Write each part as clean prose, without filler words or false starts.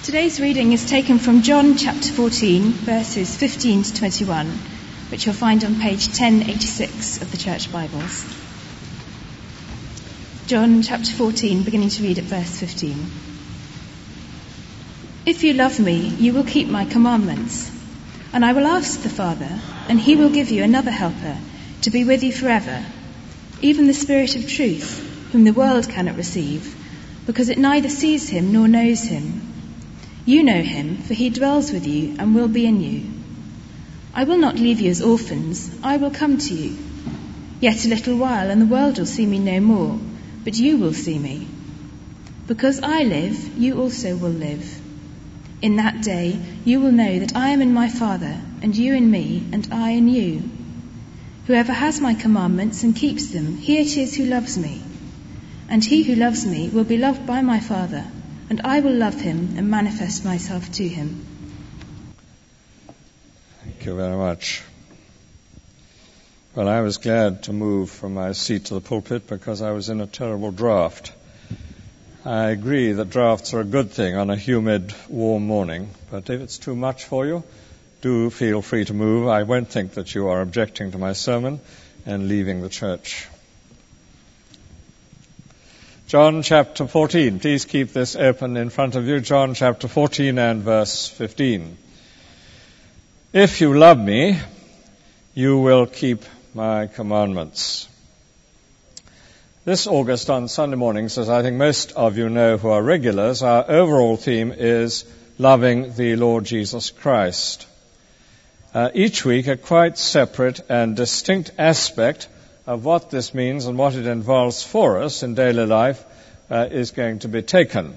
Today's reading is taken from John chapter 14, verses 15 to 21, which you'll find on page 1086 of the Church Bibles. John chapter 14, beginning to read at verse 15. If you love me, you will keep my commandments, and I will ask the Father, and he will give you another helper to be with you forever, even the Spirit of truth, whom the world cannot receive, because it neither sees him nor knows him. You know him, for he dwells with you and will be in you. I will not leave you as orphans, I will come to you. Yet a little while, and the world will see me no more, but you will see me. Because I live, you also will live. In that day you will know that I am in my Father, and you in me, and I in you. Whoever has my commandments and keeps them, he it is who loves me. And he who loves me will be loved by my Father, and I will love him and manifest myself to him. Thank you very much. Well, I was glad to move from my seat to the pulpit because I was in a terrible draft. I agree that drafts are a good thing on a humid, warm morning, but if it's too much for you, do feel free to move. I won't think that you are objecting to my sermon and leaving the church. John chapter 14. Please keep this open in front of you. John chapter 14 and verse 15. If you love me, you will keep my commandments. This August on Sunday mornings, as I think most of you know who are regulars, our overall theme is loving the Lord Jesus Christ. Each week a quite separate and distinct aspect of what this means and what it involves for us in daily life is going to be taken.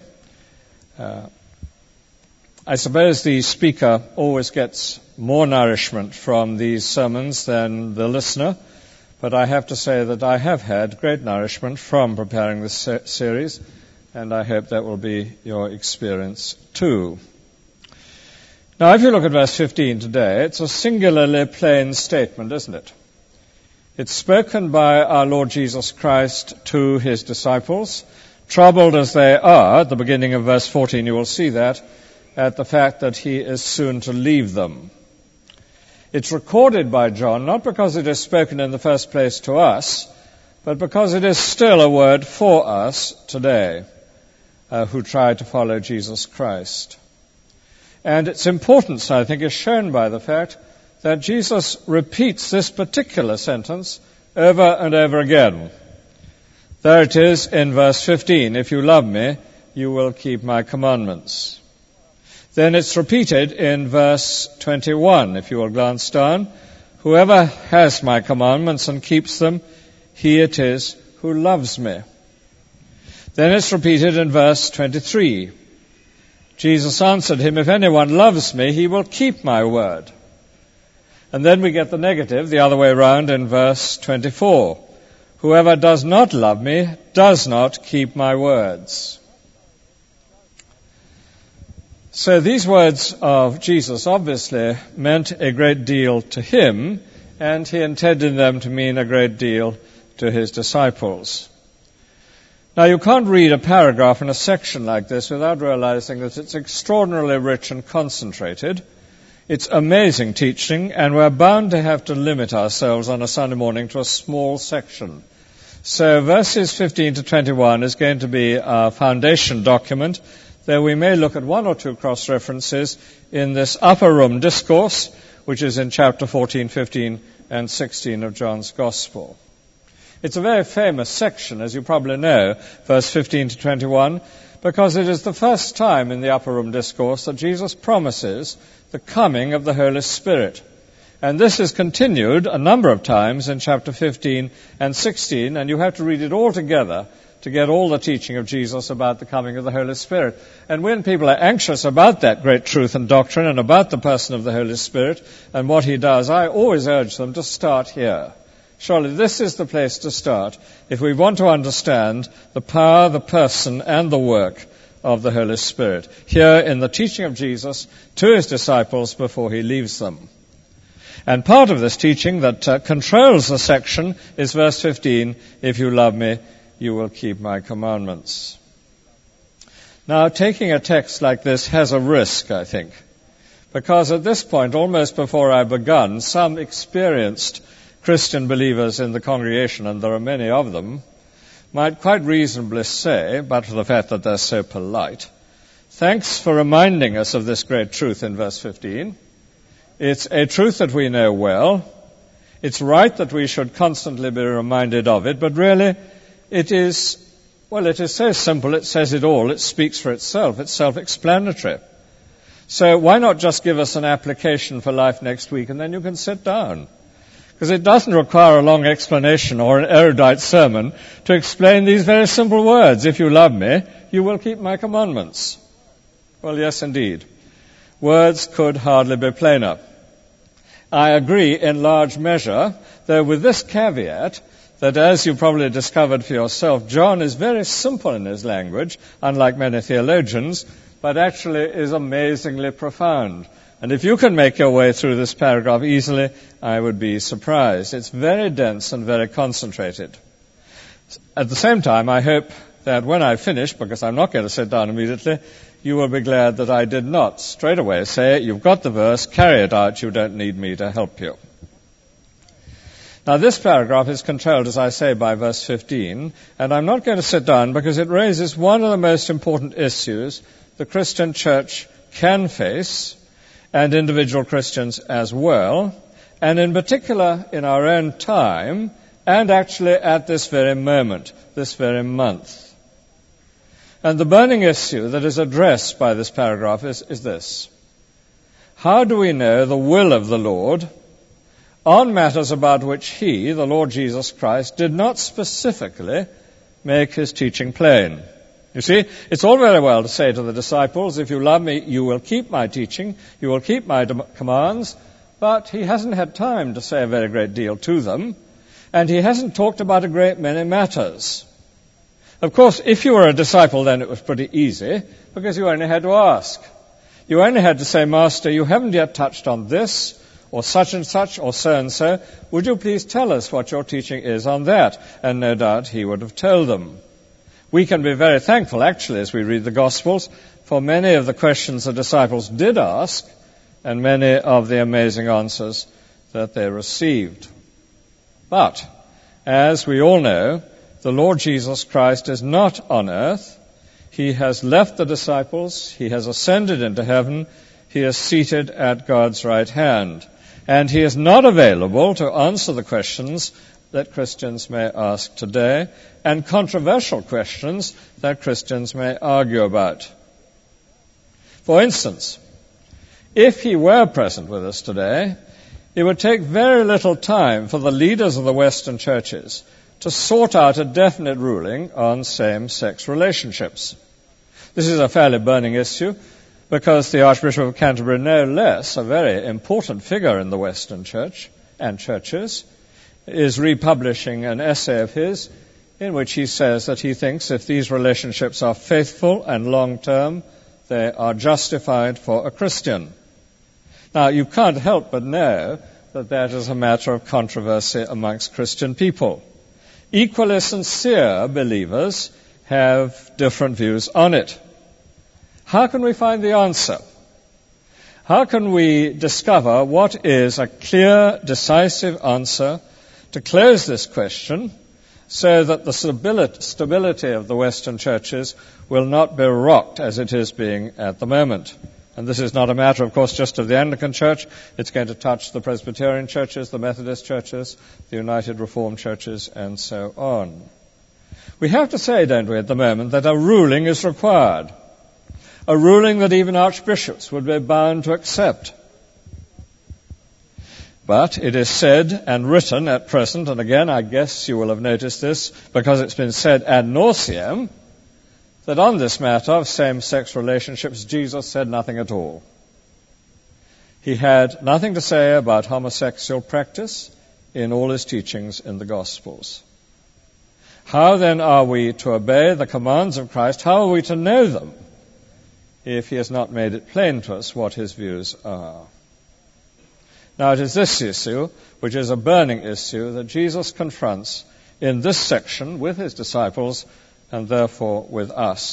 I suppose the speaker always gets more nourishment from these sermons than the listener, but I have to say that I have had great nourishment from preparing this series, and I hope that will be your experience too. Now, if you look at verse 15 today, it's a singularly plain statement, isn't it? It's spoken by our Lord Jesus Christ to his disciples, troubled as they are. At the beginning of verse 14, you will see that, at the fact that he is soon to leave them. It's recorded by John, not because it is spoken in the first place to us, but because it is still a word for us today, who try to follow Jesus Christ. And its importance, I think, is shown by the fact that Jesus repeats this particular sentence over and over again. There it is in verse 15, if you love me, you will keep my commandments. Then it's repeated in verse 21, if you will glance down, whoever has my commandments and keeps them, he it is who loves me. Then it's repeated in verse 23. Jesus answered him, if anyone loves me, he will keep my word. And then we get the negative, the other way around, in verse 24. Whoever does not love me does not keep my words. So these words of Jesus obviously meant a great deal to him, and he intended them to mean a great deal to his disciples. Now, you can't read a paragraph in a section like this without realizing that it's extraordinarily rich and concentrated. It's amazing teaching, and we're bound to have to limit ourselves on a Sunday morning to a small section. So verses 15 to 21 is going to be our foundation document, though we may look at one or two cross-references in this upper room discourse, which is in chapter 14, 15, and 16 of John's Gospel. It's a very famous section, as you probably know, verse 15 to 21, because it is the first time in the upper room discourse that Jesus promises the coming of the Holy Spirit. And this is continued a number of times in chapter 15 and 16, and you have to read it all together to get all the teaching of Jesus about the coming of the Holy Spirit. And when people are anxious about that great truth and doctrine and about the person of the Holy Spirit and what he does, I always urge them to start here. Surely this is the place to start if we want to understand the power, the person, and the work of the Holy Spirit, here in the teaching of Jesus to his disciples before he leaves them. And part of this teaching that controls the section is verse 15, if you love me, you will keep my commandments. Now, taking a text like this has a risk, I think, because at this point, almost before I've begun, some experienced Christian believers in the congregation, and there are many of them, might quite reasonably say, but for the fact that they're so polite, thanks for reminding us of this great truth in verse 15. It's a truth that we know well. It's right that we should constantly be reminded of it, but really it is so simple, it says it all, it speaks for itself, it's self-explanatory. So why not just give us an application for life next week and then you can sit down? Because it doesn't require a long explanation or an erudite sermon to explain these very simple words. If you love me, you will keep my commandments. Well, yes, indeed. Words could hardly be plainer. I agree in large measure, though with this caveat that, as you probably discovered for yourself, John is very simple in his language, unlike many theologians, but actually is amazingly profound. And if you can make your way through this paragraph easily, I would be surprised. It's very dense and very concentrated. At the same time, I hope that when I finish, because I'm not going to sit down immediately, you will be glad that I did not straight away say, you've got the verse, carry it out, you don't need me to help you. Now, this paragraph is controlled, as I say, by verse 15, and I'm not going to sit down because it raises one of the most important issues the Christian church can face, and individual Christians as well, and in particular in our own time, and actually at this very moment, this very month. And the burning issue that is addressed by this paragraph is this. How do we know the will of the Lord on matters about which He, the Lord Jesus Christ, did not specifically make His teaching plain? You see, it's all very well to say to the disciples, if you love me, you will keep my teaching, you will keep my commands, but He hasn't had time to say a very great deal to them, and He hasn't talked about a great many matters. Of course, if you were a disciple, then it was pretty easy, because you only had to ask. You only had to say, Master, you haven't yet touched on this, or such and such, or so and so. Would you please tell us what your teaching is on that? And no doubt He would have told them. We can be very thankful, actually, as we read the Gospels, for many of the questions the disciples did ask, and many of the amazing answers that they received. But, as we all know, the Lord Jesus Christ is not on earth. He has left the disciples. He has ascended into heaven. He is seated at God's right hand. And He is not available to answer the questions that Christians may ask today, and controversial questions that Christians may argue about. For instance, if He were present with us today, it would take very little time for the leaders of the Western churches to sort out a definite ruling on same-sex relationships. This is a fairly burning issue because the Archbishop of Canterbury, no less, a very important figure in the Western church and churches, is republishing an essay of his in which he says that he thinks if these relationships are faithful and long-term, they are justified for a Christian. Now, you can't help but know that that is a matter of controversy amongst Christian people. Equally sincere believers have different views on it. How can we find the answer? How can we discover what is a clear, decisive answer to close this question so that the stability of the Western churches will not be rocked as it is being at the moment? And this is not a matter, of course, just of the Anglican Church. It's going to touch the Presbyterian churches, the Methodist churches, the United Reformed churches, and so on. We have to say, don't we, at the moment, that a ruling is required. A ruling that even archbishops would be bound to accept. But it is said and written at present, and again, I guess you will have noticed this, because it's been said ad nauseam, that on this matter of same-sex relationships, Jesus said nothing at all. He had nothing to say about homosexual practice in all His teachings in the Gospels. How then are we to obey the commands of Christ? How are we to know them if He has not made it plain to us what His views are? Now, it is this issue, which is a burning issue, that Jesus confronts in this section with His disciples and therefore with us.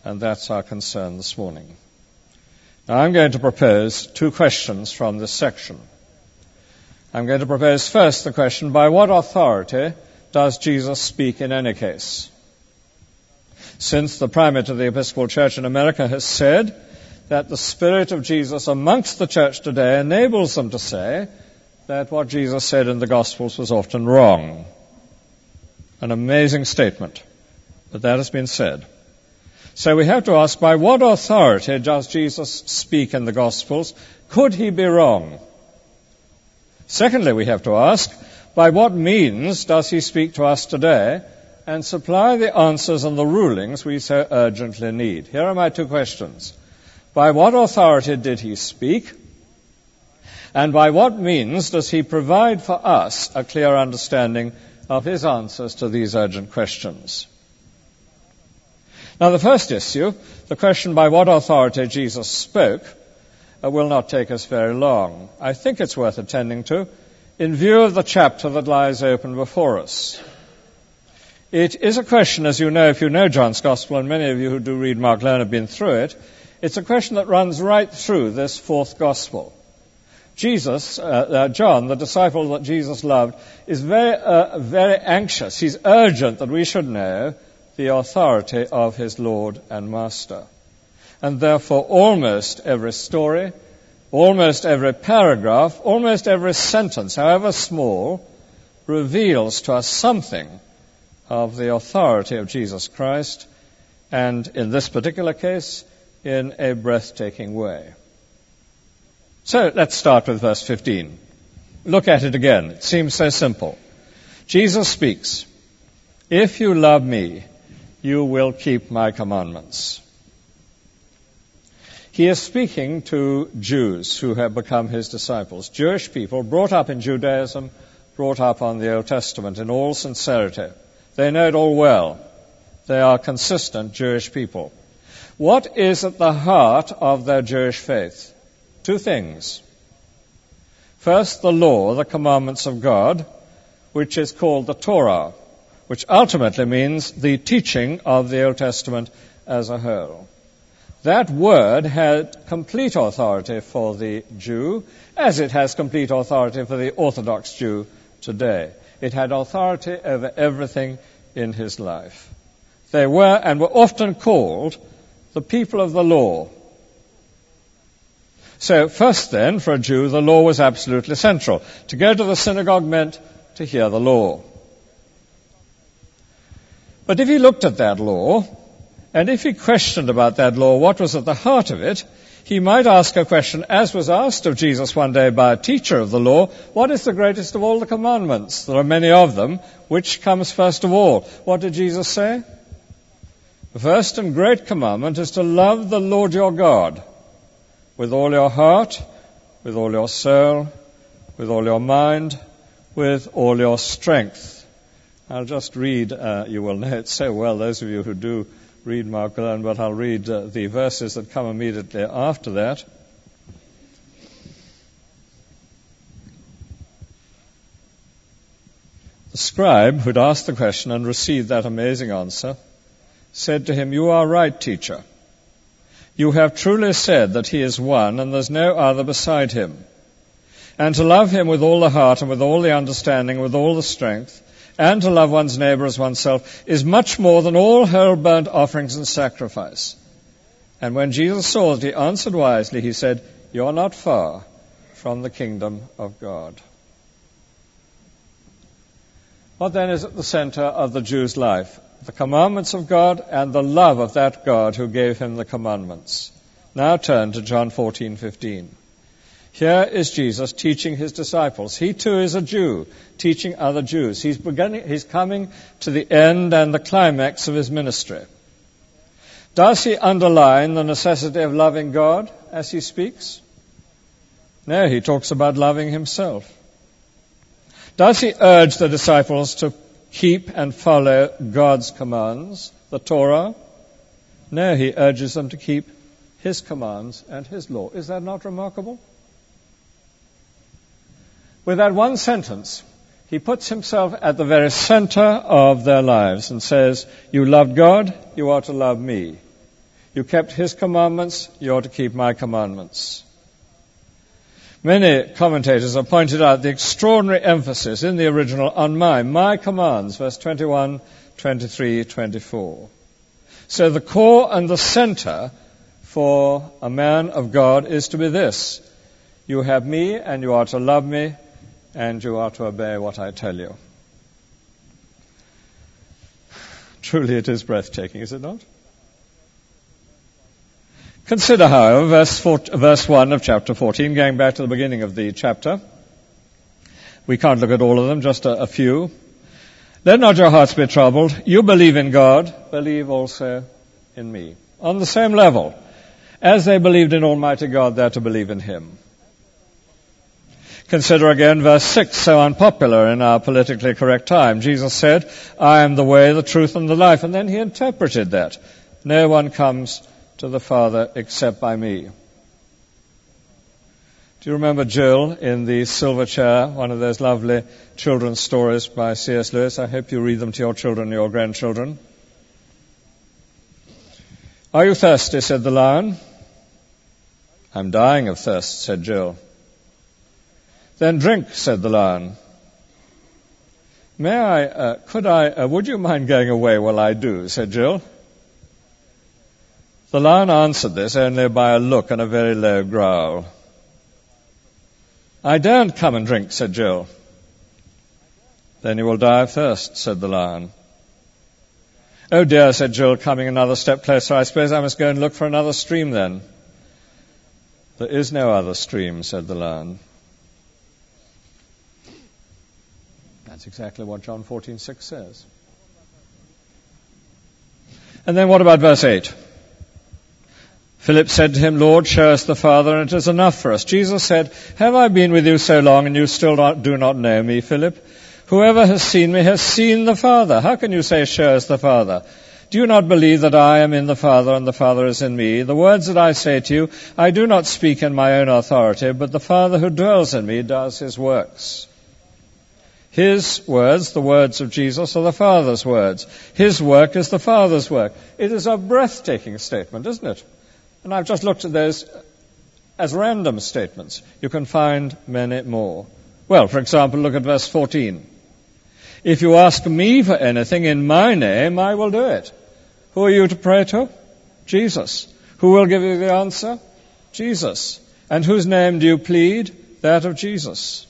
And that's our concern this morning. Now, I'm going to propose two questions from this section. I'm going to propose first the question, by what authority does Jesus speak in any case? Since the primate of the Episcopal Church in America has said that the Spirit of Jesus amongst the church today enables them to say that what Jesus said in the Gospels was often wrong. An amazing statement, but that has been said. So we have to ask, by what authority does Jesus speak in the Gospels? Could he be wrong? Secondly, we have to ask, by what means does he speak to us today and supply the answers and the rulings we so urgently need? Here are my two questions. By what authority did he speak? And by what means does he provide for us a clear understanding of his answers to these urgent questions? Now, the first issue, the question by what authority Jesus spoke, will not take us very long. I think it's worth attending to in view of the chapter that lies open before us. It is a question, as you know, if you know John's Gospel, and many of you who do read Mark Lane have been through it, it's a question that runs right through this fourth Gospel. Jesus, John, the disciple that Jesus loved, is very anxious. He's urgent that we should know the authority of his Lord and Master. And therefore, almost every story, almost every paragraph, almost every sentence, however small, reveals to us something of the authority of Jesus Christ, and in this particular case, in a breathtaking way. So let's start with verse 15. Look at it again. It seems so simple. Jesus speaks, "If you love me, you will keep my commandments." He is speaking to Jews who have become his disciples, Jewish people brought up in Judaism, brought up on the Old Testament in all sincerity. They know it all well. They are consistent Jewish people. What is at the heart of their Jewish faith? Two things. First, the law, the commandments of God, which is called the Torah, which ultimately means the teaching of the Old Testament as a whole. That word had complete authority for the Jew, as it has complete authority for the Orthodox Jew today. It had authority over everything in his life. They were and were often called the people of the law. So first then, for a Jew, the law was absolutely central. To go to the synagogue meant to hear the law. But if he looked at that law, and if he questioned about that law what was at the heart of it, he might ask a question, as was asked of Jesus one day by a teacher of the law, what is the greatest of all the commandments? There are many of them. Which comes first of all? What did Jesus say? The first and great commandment is to love the Lord your God with all your heart, with all your soul, with all your mind, with all your strength. I'll just read, you will know it so well, those of you who do read Mark Lane, but I'll read the verses that come immediately after that. The scribe who'd asked the question and received that amazing answer said to him, "You are right, teacher. You have truly said that he is one and there's no other beside him. And to love him with all the heart and with all the understanding, with all the strength, and to love one's neighbor as oneself is much more than all whole burnt offerings and sacrifice." And when Jesus saw that he answered wisely, he said, "You are not far from the kingdom of God." What then is at the center of the Jew's life? The commandments of God and the love of that God who gave him the commandments. Now turn to John 14:15. Here is Jesus teaching his disciples. He too is a Jew, teaching other Jews. He's coming to the end and the climax of his ministry. Does he underline the necessity of loving God as he speaks? No, he talks about loving himself. Does he urge the disciples to keep and follow God's commands, the Torah? No, he urges them to keep his commands and his law. Is that not remarkable? With that one sentence, he puts himself at the very center of their lives and says, "You loved God, you are to love me. You kept his commandments, you ought to keep my commandments. Many commentators have pointed out the extraordinary emphasis in the original on my commands, verse 21, 23, 24. So the core and the center for a man of God is to be this: you have me, and you are to love me, and you are to obey what I tell you. Truly it is breathtaking, is it not? Consider, however, verse 1 of chapter 14, going back to the beginning of the chapter. We can't look at all of them, just a few. Let not your hearts be troubled. You believe in God, believe also in me. On the same level, as they believed in Almighty God, they're to believe in him. Consider again verse 6, so unpopular in our politically correct time. Jesus said, I am the way, the truth, and the life. And then he interpreted that. No one comes to the Father except by me. Do you remember Jill in the Silver Chair, one of those lovely children's stories by C.S. Lewis? I hope you read them to your children, your grandchildren. Are you thirsty, said the lion. I'm dying of thirst, said Jill. Then drink, said the lion. Would you mind going away while I do, said Jill. The lion answered this only by a look and a very low growl. I daren't come and drink, said Jill. Then you will die of thirst, said the lion. Oh dear, said Jill, coming another step closer. I suppose I must go and look for another stream then. There is no other stream, said the lion. That's exactly what John 14:6 says. And then what about verse 8? Philip said to him, Lord, show us the Father, and it is enough for us. Jesus said, have I been with you so long, and you still do not know me, Philip? Whoever has seen me has seen the Father. How can you say, show us the Father? Do you not believe that I am in the Father, and the Father is in me? The words that I say to you, I do not speak in my own authority, but the Father who dwells in me does his works. His words, the words of Jesus, are the Father's words. His work is the Father's work. It is a breathtaking statement, isn't it? And I've just looked at those as random statements. You can find many more. Well, for example, look at verse 14. If you ask me for anything in my name, I will do it. Who are you to pray to? Jesus. Who will give you the answer? Jesus. And whose name do you plead? That of Jesus.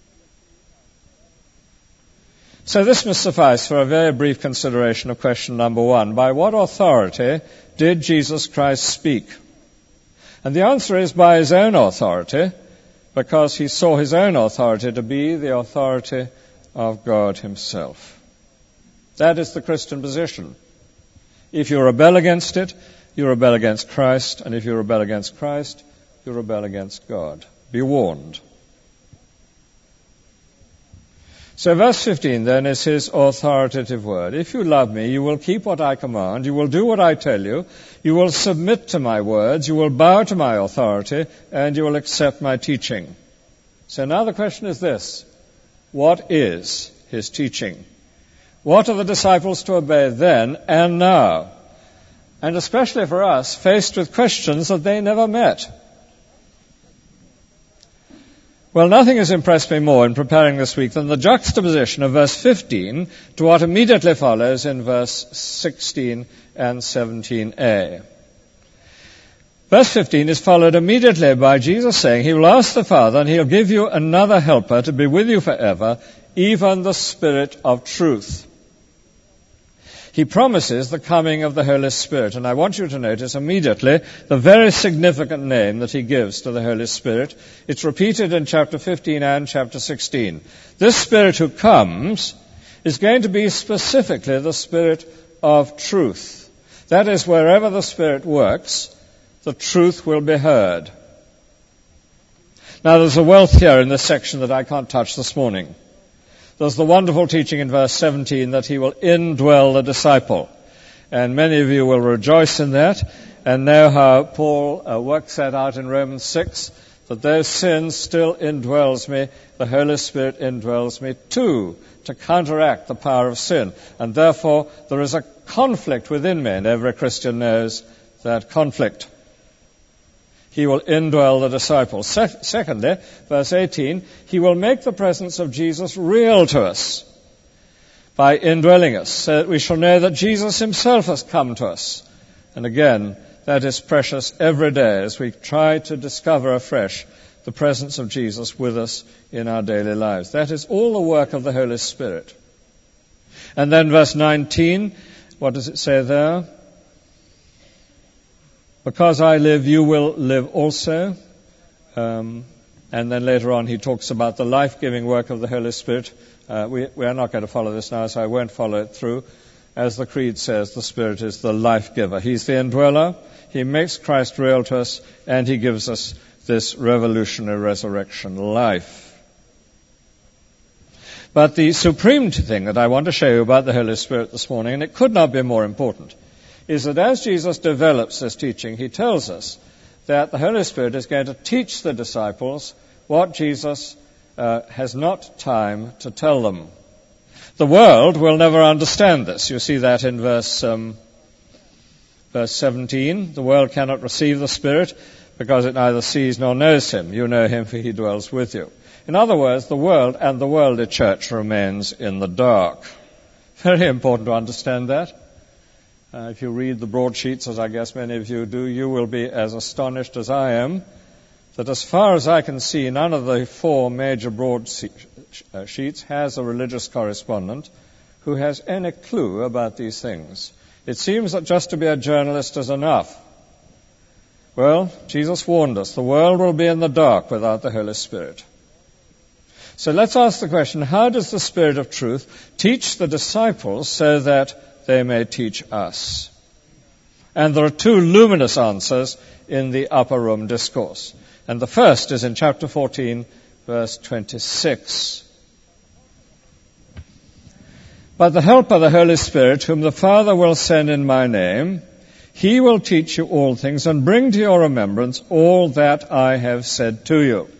So this must suffice for a very brief consideration of question number 1. By what authority did Jesus Christ speak? And the answer is by his own authority, because he saw his own authority to be the authority of God himself. That is the Christian position. If you rebel against it, you rebel against Christ, and if you rebel against Christ, you rebel against God. Be warned. So verse 15 then is his authoritative word. If you love me, you will keep what I command, you will do what I tell you, you will submit to my words, you will bow to my authority, and you will accept my teaching. So now the question is this: what is his teaching? What are the disciples to obey then and now? And especially for us, faced with questions that they never met. Well, nothing has impressed me more in preparing this week than the juxtaposition of verse 15 to what immediately follows in verse 16 and 17a. Verse 15 is followed immediately by Jesus saying, he will ask the Father and he'll give you another helper to be with you forever, even the Spirit of truth. He promises the coming of the Holy Spirit, and I want you to notice immediately the very significant name that he gives to the Holy Spirit. It's repeated in chapter 15 and chapter 16. This Spirit who comes is going to be specifically the Spirit of truth. That is, wherever the Spirit works, the truth will be heard. Now, there's a wealth here in this section that I can't touch this morning. There's the wonderful teaching in verse 17 that he will indwell the disciple. And many of you will rejoice in that and know how Paul works that out in Romans 6, that though sin still indwells me, the Holy Spirit indwells me too, to counteract the power of sin. And therefore, there is a conflict within me, and every Christian knows that conflict. He will indwell the disciples. Secondly, verse 18, he will make the presence of Jesus real to us by indwelling us, so that we shall know that Jesus himself has come to us. And again, that is precious every day as we try to discover afresh the presence of Jesus with us in our daily lives. That is all the work of the Holy Spirit. And then verse 19, what does it say there? Because I live, you will live also. And then later on he talks about the life-giving work of the Holy Spirit. We are not going to follow this now, so I won't follow it through. As the Creed says, the Spirit is the life-giver. He's the indweller. He makes Christ real to us, and he gives us this revolutionary resurrection life. But the supreme thing that I want to show you about the Holy Spirit this morning, and it could not be more important, is that as Jesus develops this teaching, he tells us that the Holy Spirit is going to teach the disciples what Jesus has not time to tell them. The world will never understand this. You see that in verse 17. The world cannot receive the Spirit because it neither sees nor knows him. You know him, for he dwells with you. In other words, the world and the worldly church remains in the dark. Very important to understand that. If you read the broadsheets, as I guess many of you do, you will be as astonished as I am that as far as I can see, none of the four major broadsheets has a religious correspondent who has any clue about these things. It seems that just to be a journalist is enough. Well, Jesus warned us, the world will be in the dark without the Holy Spirit. So let's ask the question, how does the Spirit of truth teach the disciples so that they may teach us? And there are two luminous answers in the upper room discourse. And the first is in chapter 14, verse 26. But the Helper, the Holy Spirit, whom the Father will send in my name, he will teach you all things and bring to your remembrance all that I have said to you.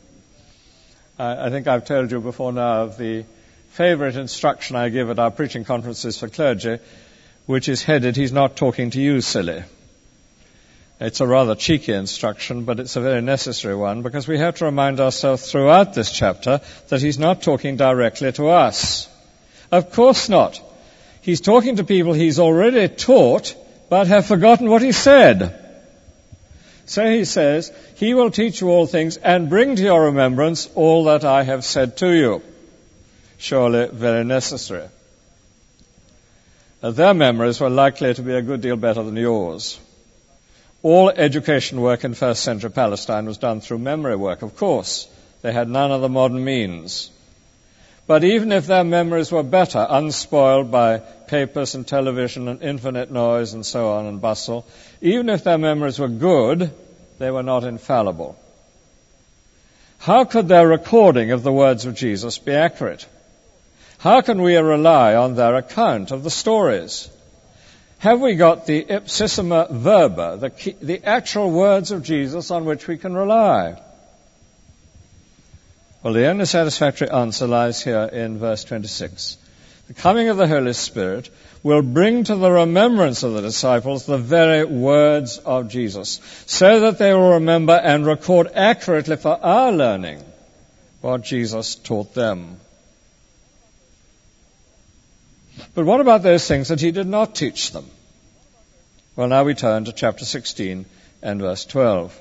I think I've told you before now of the favorite instruction I give at our preaching conferences for clergy, which is headed, he's not talking to you, silly. It's a rather cheeky instruction, but it's a very necessary one, because we have to remind ourselves throughout this chapter that he's not talking directly to us. Of course not. He's talking to people he's already taught, but have forgotten what he said. So he says, he will teach you all things and bring to your remembrance all that I have said to you. Surely very necessary. Their memories were likely to be a good deal better than yours. All education work in first century Palestine was done through memory work, of course. They had none of the modern means. But even if their memories were better, unspoiled by papers and television and infinite noise and so on and bustle, even if their memories were good, they were not infallible. How could their recording of the words of Jesus be accurate? How can we rely on their account of the stories? Have we got the ipsissima verba, the actual words of Jesus on which we can rely? Well, the only satisfactory answer lies here in verse 26. The coming of the Holy Spirit will bring to the remembrance of the disciples the very words of Jesus, so that they will remember and record accurately for our learning what Jesus taught them. But what about those things that he did not teach them? Well, now we turn to chapter 16 and verse 12.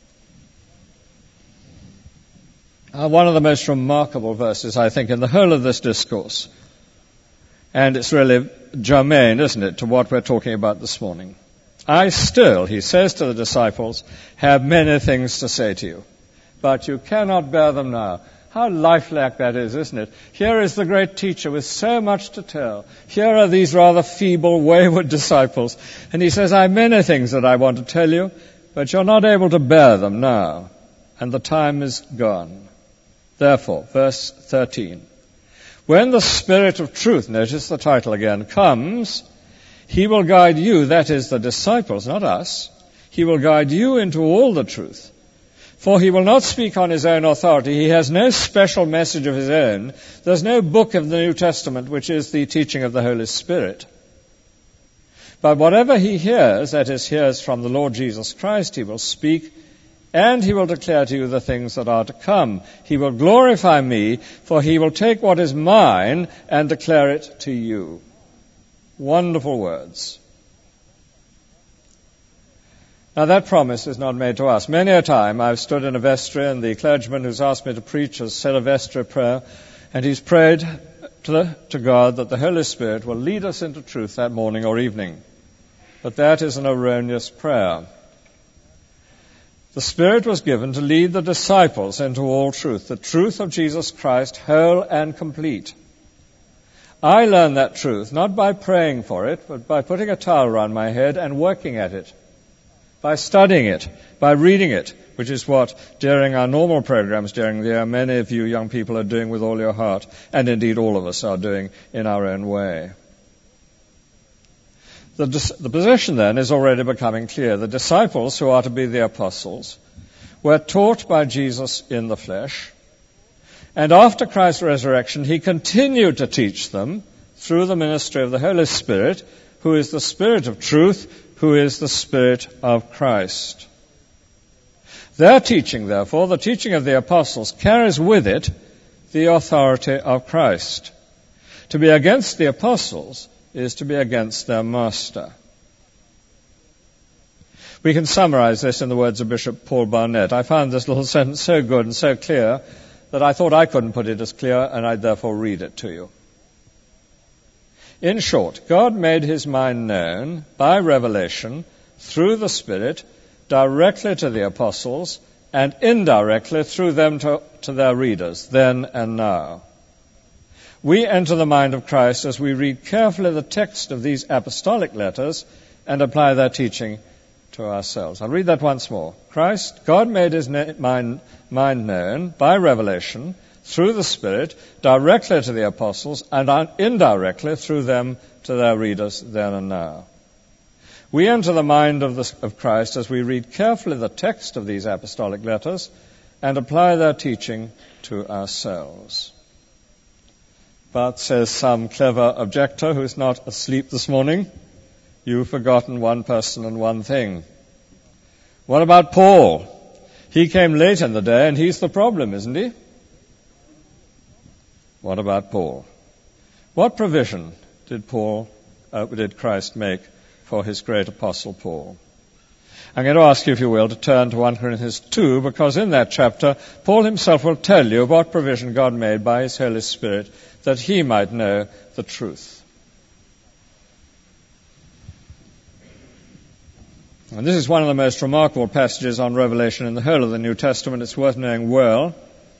One of the most remarkable verses, I think, in the whole of this discourse. And it's really germane, isn't it, to what we're talking about this morning. I still, he says to the disciples, have many things to say to you, but you cannot bear them now. How lifelike that is, isn't it? Here is the great teacher with so much to tell. Here are these rather feeble, wayward disciples. And he says, I have many things that I want to tell you, but you're not able to bear them now. And the time is gone. Therefore, verse 13. When the Spirit of truth, notice the title again, comes, he will guide you, that is the disciples, not us. He will guide you into all the truth. For he will not speak on his own authority. He has no special message of his own. There's no book of the New Testament which is the teaching of the Holy Spirit. But whatever he hears, that is, hears from the Lord Jesus Christ, he will speak, and he will declare to you the things that are to come. He will glorify me, for he will take what is mine and declare it to you. Wonderful words. Now that promise is not made to us. Many a time I've stood in a vestry and the clergyman who's asked me to preach has said a vestry prayer, and he's prayed to God that the Holy Spirit will lead us into truth that morning or evening. But that is an erroneous prayer. The Spirit was given to lead the disciples into all truth, the truth of Jesus Christ, whole and complete. I learned that truth not by praying for it, but by putting a towel around my head and working at it, by studying it, by reading it, which is what during our normal programs during the year many of you young people are doing with all your heart, and indeed all of us are doing in our own way. The position then is already becoming clear. The disciples, who are to be the apostles, were taught by Jesus in the flesh, and after Christ's resurrection he continued to teach them through the ministry of the Holy Spirit, who is the Spirit of truth, who is the Spirit of Christ. Their teaching, therefore, the teaching of the apostles, carries with it the authority of Christ. To be against the apostles is to be against their master. We can summarize this in the words of Bishop Paul Barnett. I found this little sentence so good and so clear that I thought I couldn't put it as clear, and I'd therefore read it to you. In short, God made his mind known by revelation through the Spirit directly to the apostles and indirectly through them to their readers, then and now. We enter the mind of Christ as we read carefully the text of these apostolic letters and apply their teaching to ourselves. I'll read that once more. God made his mind known by revelation through the Spirit directly to the apostles and indirectly through them to their readers then and now. We enter the mind of Christ as we read carefully the text of these apostolic letters and apply their teaching to ourselves. But, says some clever objector who's not asleep this morning, you've forgotten one person and one thing. What about Paul? He came late in the day and he's the problem, isn't he? What about Paul? What provision did Christ make for his great apostle Paul? I'm going to ask you, if you will, to turn to 1 Corinthians 2, because in that chapter, Paul himself will tell you what provision God made by his Holy Spirit that he might know the truth. And this is one of the most remarkable passages on Revelation in the whole of the New Testament. It's worth knowing well.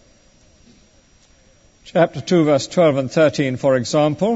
Chapter 2, verse 12 and 13, for example.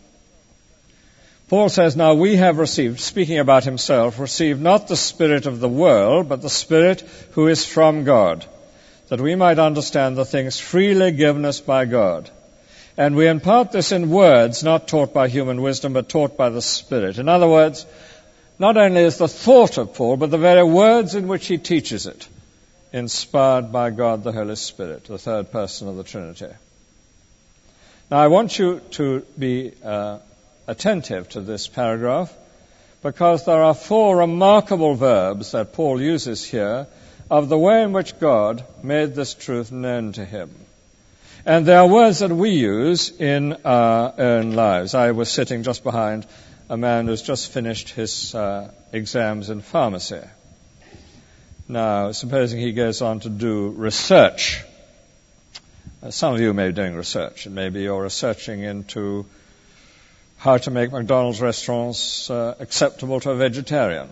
Paul says, now we have received, speaking about himself, received not the spirit of the world, but the Spirit who is from God, that we might understand the things freely given us by God. And we impart this in words not taught by human wisdom, but taught by the Spirit. In other words, not only is the thought of Paul, but the very words in which he teaches it, inspired by God the Holy Spirit, the third person of the Trinity. Now I want you to be attentive to this paragraph, because there are 4 remarkable verbs that Paul uses here of the way in which God made this truth known to him. And they are words that we use in our own lives. I was sitting just behind a man who's just finished his exams in pharmacy. Now, supposing he goes on to do research. Some of you may be doing research, and maybe you're researching into how to make McDonald's restaurants acceptable to a vegetarian,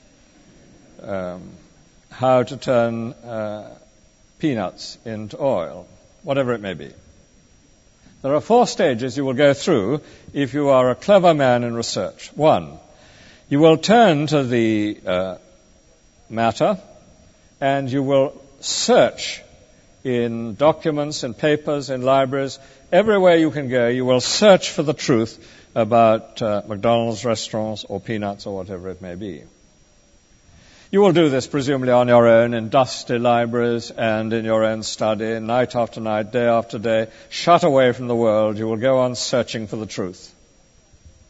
how to turn peanuts into oil, whatever it may be. There are 4 stages you will go through if you are a clever man in research. 1, you will turn to the matter and you will search in documents, in papers, in libraries, everywhere you can go, you will search for the truth about McDonald's restaurants or peanuts or whatever it may be. You will do this presumably on your own in dusty libraries and in your own study, night after night, day after day, shut away from the world. You will go on searching for the truth.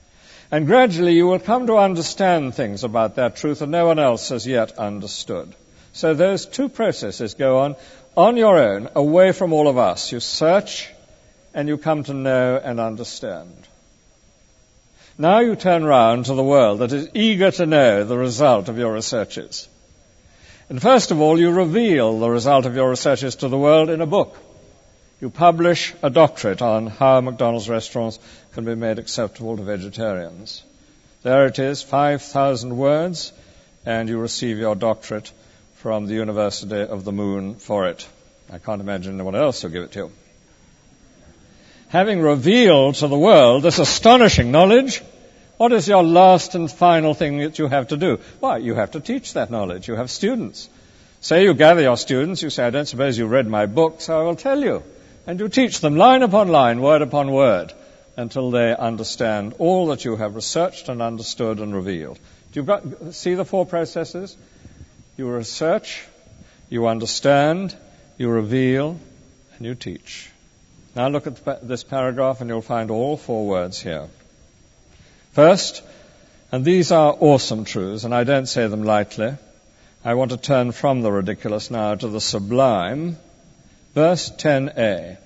And gradually you will come to understand things about that truth that no one else has yet understood. So those two processes go on your own, away from all of us. You search and you come to know and understand. Now you turn round to the world that is eager to know the result of your researches. And first of all, you reveal the result of your researches to the world in a book. You publish a doctorate on how McDonald's restaurants can be made acceptable to vegetarians. There it is, 5,000 words, and you receive your doctorate from the University of the Moon for it. I can't imagine anyone else will give it to you. Having revealed to the world this astonishing knowledge, what is your last and final thing that you have to do? Why, you have to teach that knowledge. You have students. Say you gather your students, you say, I don't suppose you read my book, so I will tell you. And you teach them line upon line, word upon word, until they understand all that you have researched and understood and revealed. Do you see the four processes? You research, you understand, you reveal, and you teach. Now look at this paragraph and you'll find all four words here. First, and these are awesome truths, and I don't say them lightly. I want to turn from the ridiculous now to the sublime. Verse 10a.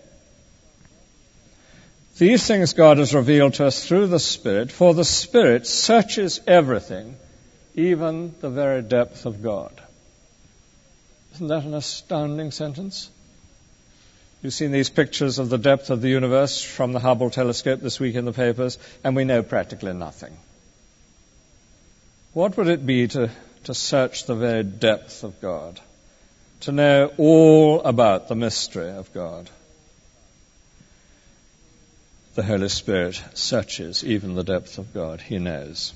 These things God has revealed to us through the Spirit, for the Spirit searches everything, even the very depth of God. Isn't that an astounding sentence? You've seen these pictures of the depth of the universe from the Hubble telescope this week in the papers, and we know practically nothing. What would it be to search the very depth of God? To know all about the mystery of God. The Holy Spirit searches even the depth of God. He knows.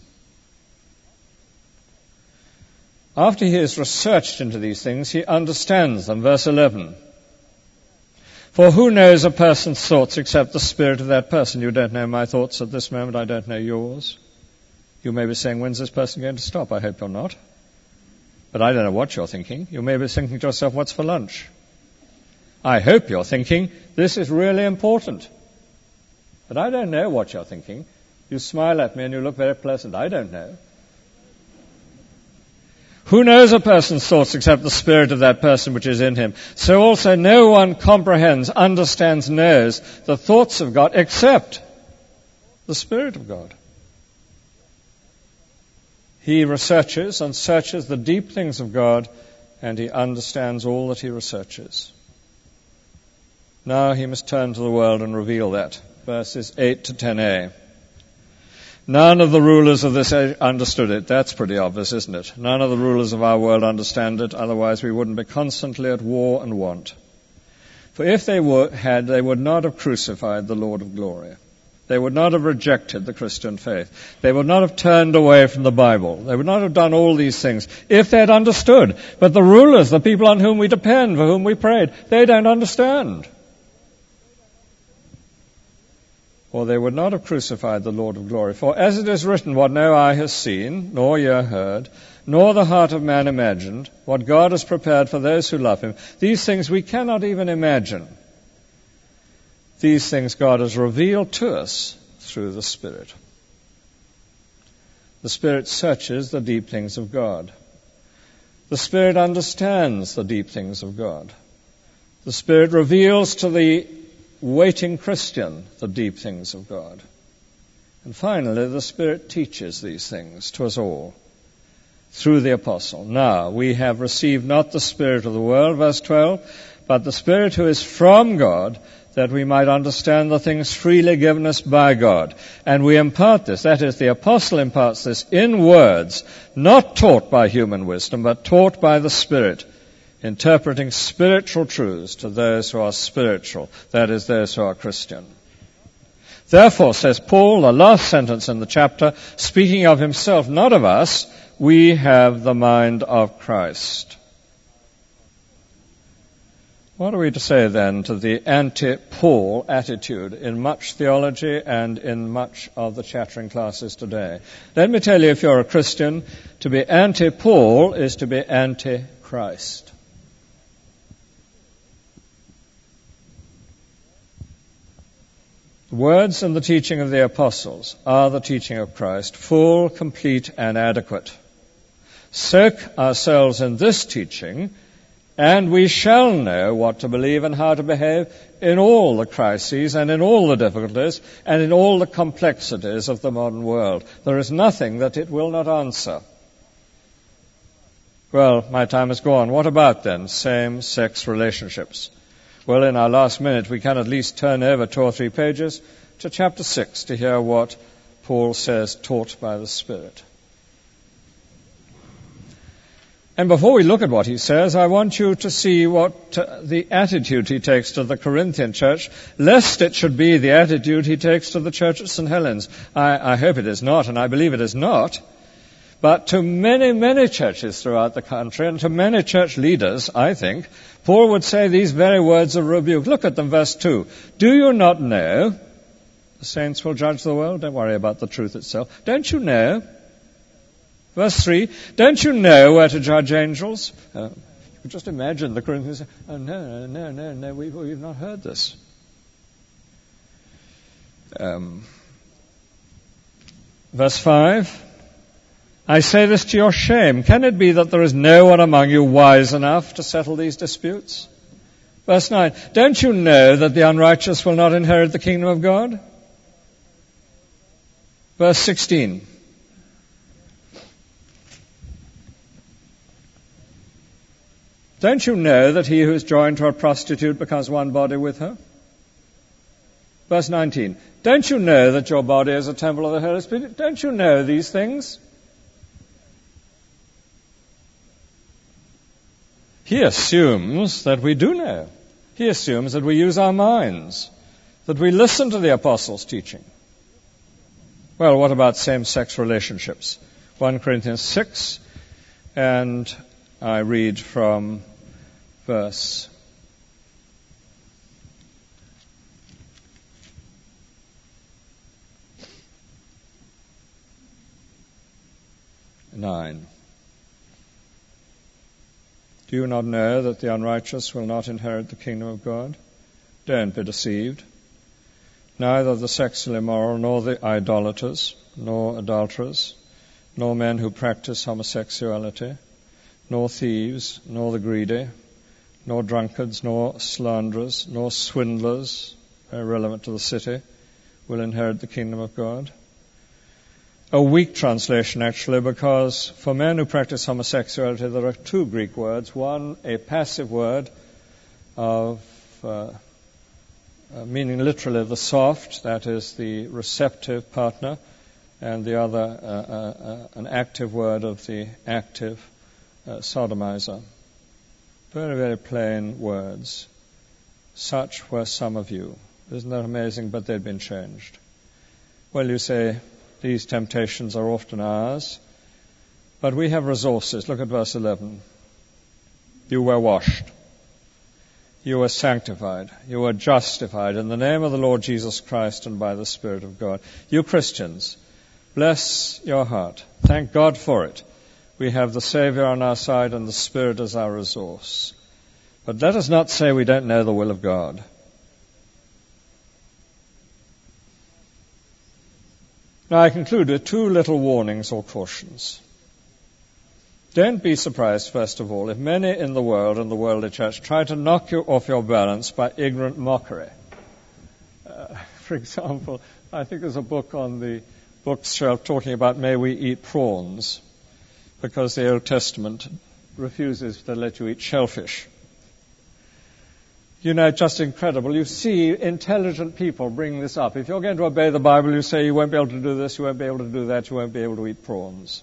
After he has researched into these things, he understands them. Verse 11. For who knows a person's thoughts except the spirit of that person? You don't know my thoughts at this moment. I don't know yours. You may be saying, when's this person going to stop? I hope you're not. But I don't know what you're thinking. You may be thinking to yourself, what's for lunch? I hope you're thinking, this is really important. But I don't know what you're thinking. You smile at me and you look very pleasant. I don't know. Who knows a person's thoughts except the spirit of that person which is in him? So also no one comprehends, understands, knows the thoughts of God except the Spirit of God. He researches and searches the deep things of God, and he understands all that he researches. Now he must turn to the world and reveal that. Verses 8 to 10a. None of the rulers of this age understood it. That's pretty obvious, isn't it? None of the rulers of our world understand it, otherwise we wouldn't be constantly at war and want. For if they had, they would not have crucified the Lord of glory. They would not have rejected the Christian faith. They would not have turned away from the Bible. They would not have done all these things if they had understood. But the rulers, the people on whom we depend, for whom we prayed, they don't understand. Or they would not have crucified the Lord of glory. For as it is written, what no eye has seen, nor ear heard, nor the heart of man imagined, what God has prepared for those who love him, these things we cannot even imagine. These things God has revealed to us through the Spirit. The Spirit searches the deep things of God. The Spirit understands the deep things of God. The Spirit reveals to the waiting Christian the deep things of God. And finally, the Spirit teaches these things to us all through the Apostle. Now, we have received not the spirit of the world, verse 12, but the Spirit who is from God, that we might understand the things freely given us by God. And we impart this, that is, the Apostle imparts this in words, not taught by human wisdom, but taught by the Spirit, interpreting spiritual truths to those who are spiritual, that is, those who are Christian. Therefore, says Paul, the last sentence in the chapter, speaking of himself, not of us, we have the mind of Christ. What are we to say then to the anti-Paul attitude in much theology and in much of the chattering classes today? Let me tell you, if you're a Christian, to be anti-Paul is to be anti-Christ. The words and the teaching of the apostles are the teaching of Christ, full, complete, and adequate. Soak ourselves in this teaching, and we shall know what to believe and how to behave in all the crises and in all the difficulties and in all the complexities of the modern world. There is nothing that it will not answer. Well, my time is gone. What about then same-sex relationships? Well, in our last minute, we can at least turn over 2 or 3 pages to chapter 6 to hear what Paul says, taught by the Spirit. And before we look at what he says, I want you to see what the attitude he takes to the Corinthian church, lest it should be the attitude he takes to the church at St. Helens. I hope it is not, and I believe it is not. But to many, many churches throughout the country, and to many church leaders, I think, Paul would say these very words of rebuke. Look at them, verse 2. Do you not know? The saints will judge the world. Don't worry about the truth itself. Don't you know? Verse 3. Don't you know where to judge angels? You could just imagine the Corinthians say, oh, no, we've not heard this. Verse 5. I say this to your shame. Can it be that there is no one among you wise enough to settle these disputes? Verse 9. Don't you know that the unrighteous will not inherit the kingdom of God? Verse 16. Don't you know that he who is joined to a prostitute becomes one body with her? Verse 19. Don't you know that your body is a temple of the Holy Spirit? Don't you know these things? He assumes that we do know. He assumes that we use our minds, that we listen to the apostles' teaching. Well, what about same-sex relationships? 1 Corinthians 6, and I read from verse 9. Do you not know that the unrighteous will not inherit the kingdom of God? Don't be deceived. Neither the sexually immoral, nor the idolaters, nor adulterers, nor men who practice homosexuality, nor thieves, nor the greedy, nor drunkards, nor slanderers, nor swindlers, very relevant to the city, will inherit the kingdom of God. A weak translation, actually, because for men who practice homosexuality, there are 2 Greek words. One, a passive word of meaning literally the soft, that is the receptive partner, and the other, an active word of the active sodomizer. Very, very plain words. Such were some of you. Isn't that amazing? But they'd been changed. Well, you say, these temptations are often ours, but we have resources. Look at verse 11. You were washed. You were sanctified. You were justified in the name of the Lord Jesus Christ and by the Spirit of God. You Christians, bless your heart. Thank God for it. We have the Savior on our side and the Spirit as our resource. But let us not say we don't know the will of God. Now I conclude with 2 little warnings or cautions. Don't be surprised, first of all, if many in the world and the worldly church try to knock you off your balance by ignorant mockery. For example, I think there's a book on the bookshelf talking about may we eat prawns, because the Old Testament refuses to let you eat shellfish. You know, it's just incredible. You see intelligent people bring this up. If you're going to obey the Bible, you say you won't be able to do this, you won't be able to do that, you won't be able to eat prawns.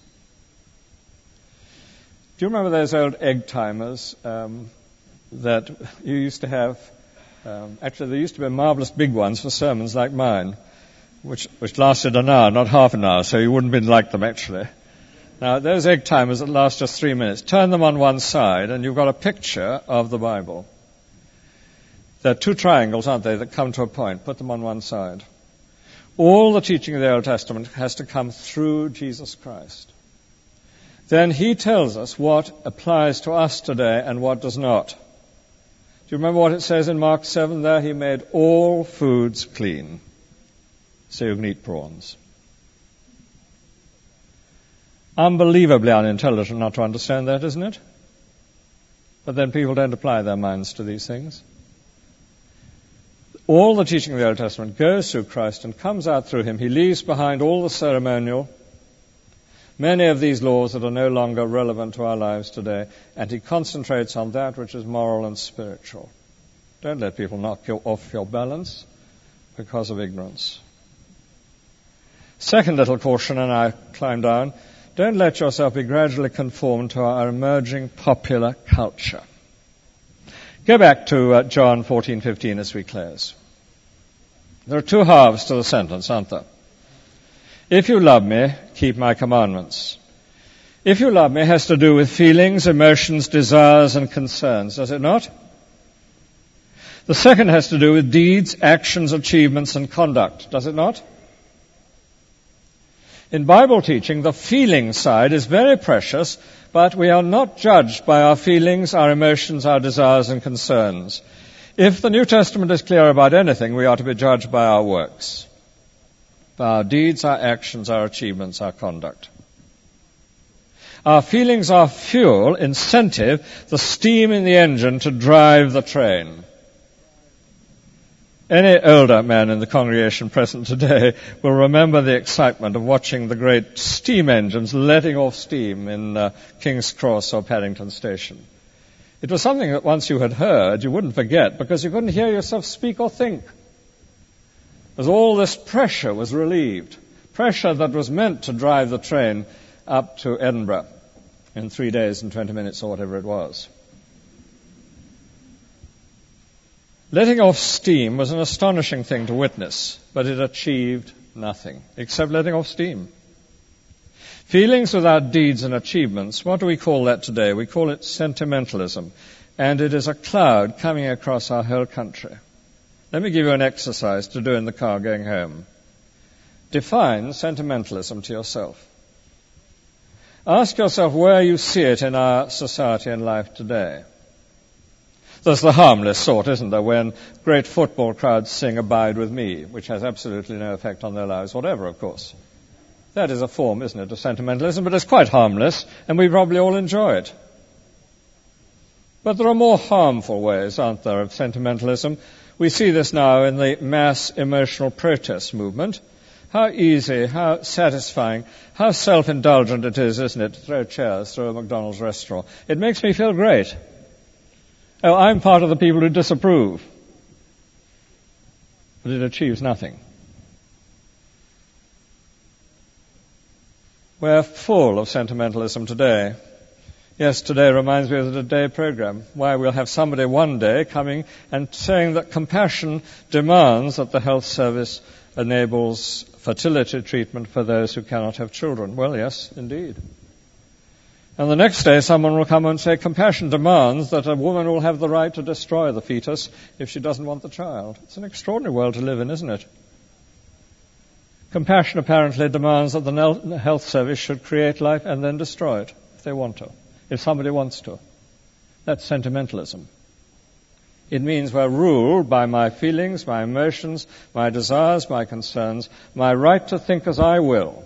Do you remember those old egg timers that you used to have? Actually, there used to be marvelous big ones for sermons like mine, which lasted an hour, not half an hour, so you wouldn't have been like them actually. Now, those egg timers that last just 3 minutes, turn them on one side and you've got a picture of the Bible. There are 2 triangles, aren't they, that come to a point. Put them on one side. All the teaching of the Old Testament has to come through Jesus Christ. Then he tells us what applies to us today and what does not. Do you remember what it says in Mark 7 there? He made all foods clean. so you can eat prawns. Unbelievably unintelligent not to understand that, isn't it? But then people don't apply their minds to these things. All the teaching of the Old Testament goes through Christ and comes out through him. He leaves behind all the ceremonial, many of these laws that are no longer relevant to our lives today, and he concentrates on that which is moral and spiritual. Don't let people knock you off your balance because of ignorance. Second little caution, and I climb down, don't let yourself be gradually conformed to our emerging popular culture. Go back to John 14:15 as we close. There are two halves to the sentence, aren't there? If you love me, keep my commandments. If you love me has to do with feelings, emotions, desires, and concerns, does it not? The second has to do with deeds, actions, achievements, and conduct, does it not? In Bible teaching, the feeling side is very precious, but we are not judged by our feelings, our emotions, our desires, and concerns. If the New Testament is clear about anything, we are to be judged by our works, by our deeds, our actions, our achievements, our conduct. Our feelings are fuel, incentive, the steam in the engine to drive the train. Any older man in the congregation present today will remember the excitement of watching the great steam engines letting off steam in King's Cross or Paddington Station. It was something that once you had heard, you wouldn't forget because you couldn't hear yourself speak or think. As all this pressure was relieved, pressure that was meant to drive the train up to Edinburgh in 3 days and 20 minutes or whatever it was. Letting off steam was an astonishing thing to witness, but it achieved nothing except letting off steam. Feelings without deeds and achievements, what do we call that today? We call it sentimentalism, and it is a cloud coming across our whole country. Let me give you an exercise to do in the car going home. Define sentimentalism to yourself. Ask yourself where you see it in our society and life today. There's the harmless sort, isn't there, when great football crowds sing Abide With Me, which has absolutely no effect on their lives whatever, of course. That is a form, isn't it, of sentimentalism, but it's quite harmless, and we probably all enjoy it. But there are more harmful ways, aren't there, of sentimentalism? We see this now in the mass emotional protest movement. How easy, how satisfying, how self-indulgent it is, isn't it, to throw chairs through a McDonald's restaurant. It makes me feel great. Oh, I'm part of the people who disapprove. But it achieves nothing. We're full of sentimentalism today. Yes, today reminds me of the Today program, why we'll have somebody one day coming and saying that compassion demands that the health service enables fertility treatment for those who cannot have children. Well, yes, indeed. And the next day someone will come and say compassion demands that a woman will have the right to destroy the fetus if she doesn't want the child. It's an extraordinary world to live in, isn't it? Compassion apparently demands that the health service should create life and then destroy it if they want to, if somebody wants to. That's sentimentalism. It means we're ruled by my feelings, my emotions, my desires, my concerns, my right to think as I will.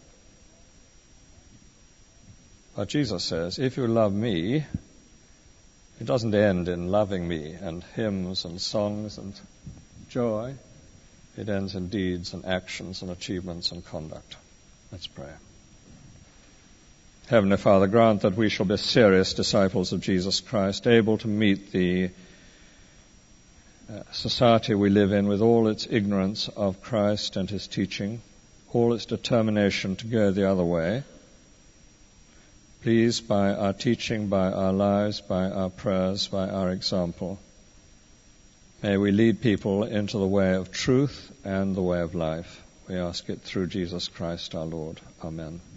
But Jesus says, if you love me, it doesn't end in loving me and hymns and songs and joy. It ends in deeds and actions and achievements and conduct. Let's pray. Heavenly Father, grant that we shall be serious disciples of Jesus Christ, able to meet the society we live in with all its ignorance of Christ and his teaching, all its determination to go the other way. Please, by our teaching, by our lives, by our prayers, by our example, may we lead people into the way of truth and the way of life. We ask it through Jesus Christ our Lord. Amen.